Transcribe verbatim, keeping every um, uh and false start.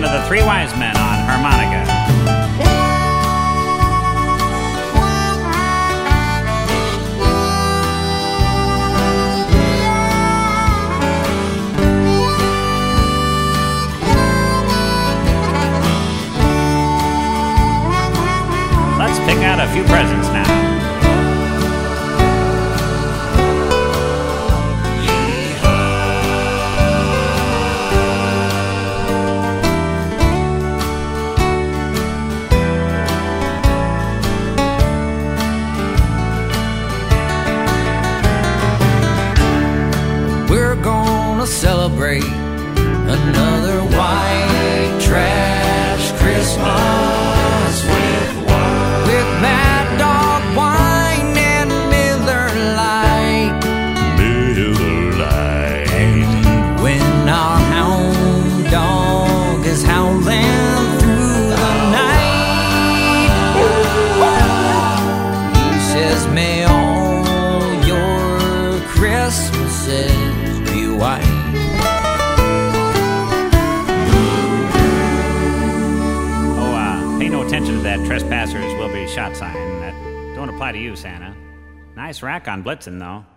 one of the three wise men on harmonica. Let's pick out a few presents now. We're gonna celebrate another white trash Christmas with wine, with Mad Dog wine and Miller Lite. Miller Lite. And when our hound dog is howling through the night, he says, may all your Christmases be white. Attention to that trespassers will be shot sign. That don't apply to you, Santa. Nice rack on Blitzen, though.